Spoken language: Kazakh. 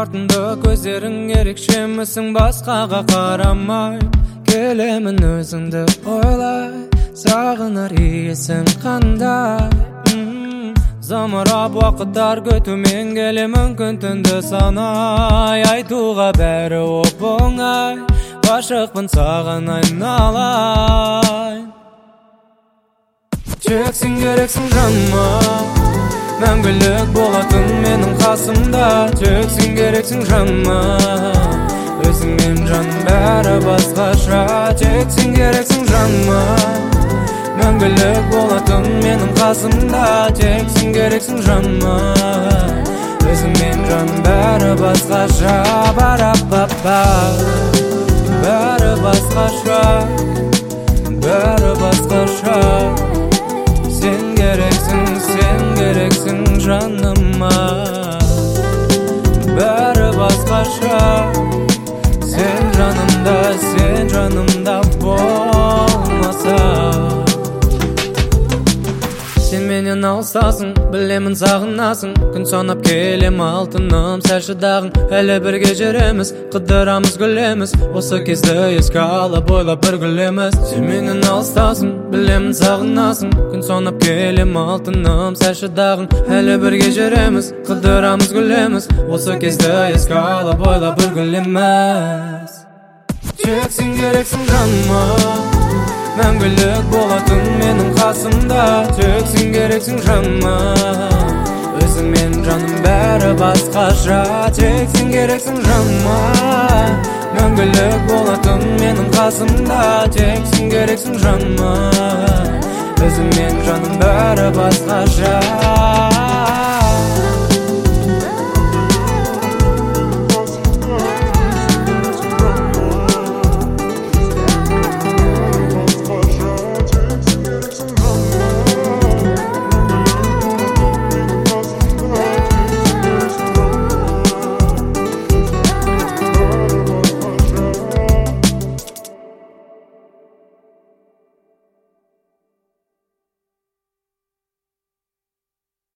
Артымда көздерің ерекшемісің, басқаға қарамай келемін өзіңді ойлай. Сағынар иесің қандай, замарап уақыттар көтумен келемін күн түнді санай. Айтуға бәрі оп-оңай, ғашықпын саған айналайын. Жексің керексің жаныма, мәңгілік болатын менің қасымда. Жексің керексің жаныма, өзіңмен жаным бәрі басқаша. Жексің керексің жаныма, мәңгілік болатын менің қасымда. Жексің керексің жаныма, өзіңмен жаным бәрі басқаша. Бара-ба-ба, бәрі басқаша, бәрі басқаша. Sen gereksin жаныма, бәрі басқаша. Sen жанымда болмаса. Sen менен алсасың, білемін сағынасың. Күн санап келем алтыным сәл шыдағың. Әлі бірге жүреміз, қыдырамыз гүлеміз. Осы кезді еске алып ойлап бір гүлеміз. Sen менен алсасың, білемін сағынасың. Күн санап келем алтыным сәл шыдағың. Әлі бірге жүреміз, қыдырамыз гүлеміз. Осы кезді еске алып ойлап бір гүлеміз. Жексің керексің жаныма, мәңгілік болатын менің қасымда. Жексің керексің жаныма, өзіңмен жаным бәрі басқаша. Жексің керексің жаныма, мәңгілік болатын менің қасымда. Жексің керексің жаныма, өзіңмен жаным бәрі басқаша.